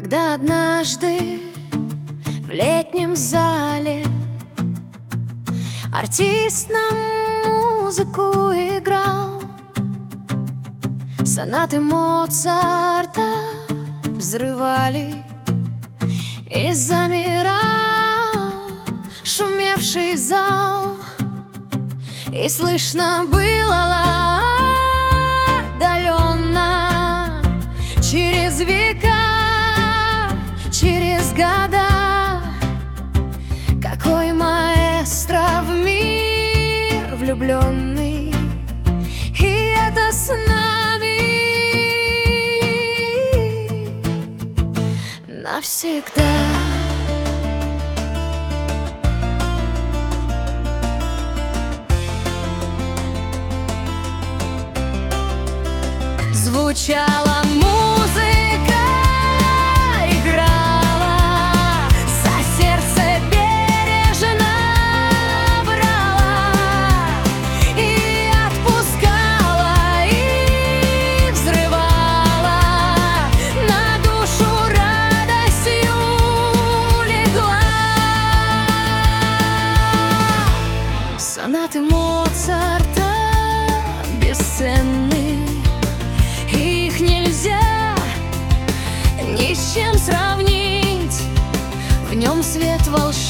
Когда однажды в летнем зале артист нам музыку играл, сонаты Моцарта взрывали, и замирал шумевший зал, и слышно было отдаленно через века, через года, какой маэстро в мир влюбленный, и это с нами навсегда. Звучала музыка, играла, за сердце бережно брала и отпускала, и взрывала, на душу радостью легла. Сонаты Моцарта бесценны, их нельзя ни с чем сравнить. В нем свет волшебный.